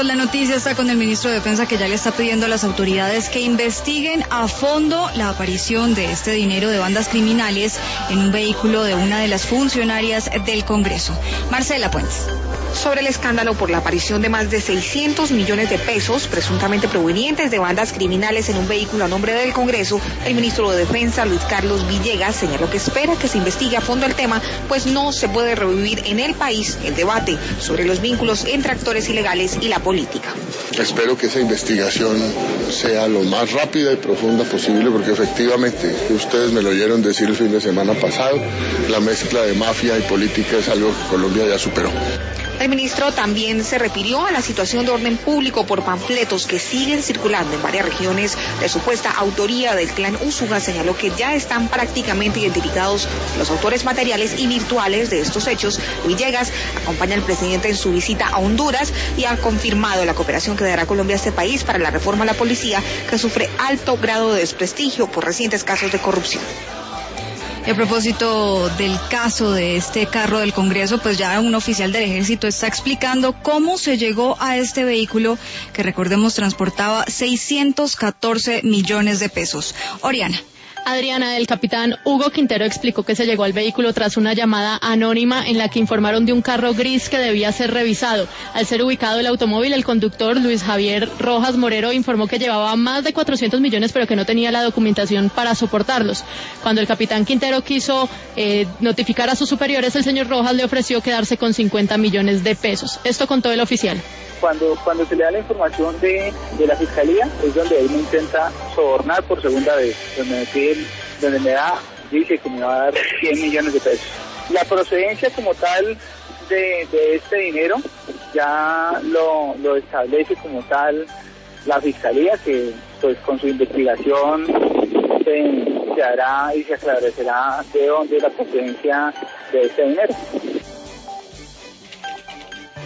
Pues la noticia está con el ministro de Defensa, que ya le está pidiendo a las autoridades que investiguen a fondo la aparición de este dinero de bandas criminales en un vehículo de una de las funcionarias del Congreso. Marcela Puentes. Sobre el escándalo por la aparición de más de 600 millones de pesos presuntamente provenientes de bandas criminales en un vehículo a nombre del Congreso, el ministro de Defensa, Luis Carlos Villegas, señaló que espera que se investigue a fondo el tema, pues no se puede revivir en el país el debate sobre los vínculos entre actores ilegales y la política. Espero que esa investigación sea lo más rápida y profunda posible, porque efectivamente, ustedes me lo oyeron decir el fin de semana pasado, la mezcla de mafia y política es algo que Colombia ya superó. El ministro también se refirió a la situación de orden público por panfletos que siguen circulando en varias regiones de supuesta autoría del clan Úsuga. Señaló que ya están prácticamente identificados los autores materiales y virtuales de estos hechos. Villegas acompaña al presidente en su visita a Honduras y ha confirmado la cooperación que dará Colombia a este país para la reforma a la policía, que sufre alto grado de desprestigio por recientes casos de corrupción. A propósito del caso de este carro del Congreso, pues ya un oficial del Ejército está explicando cómo se llegó a este vehículo que, recordemos, transportaba 614 millones de pesos. Oriana. Adriana, el capitán Hugo Quintero explicó que se llegó al vehículo tras una llamada anónima en la que informaron de un carro gris que debía ser revisado. Al ser ubicado el automóvil, el conductor Luis Javier Rojas Morero informó que llevaba más de 400 millones, pero que no tenía la documentación para soportarlos. Cuando el capitán Quintero quiso notificar a sus superiores, el señor Rojas le ofreció quedarse con 50 millones de pesos. Esto contó el oficial. Cuando se le da la información de la Fiscalía, es donde él me intenta sobornar por segunda vez, donde me dice que me va a dar 100 millones de pesos. La procedencia como tal de este dinero ya lo establece como tal la Fiscalía, que pues con su investigación se hará y se esclarecerá de dónde es la procedencia de este dinero.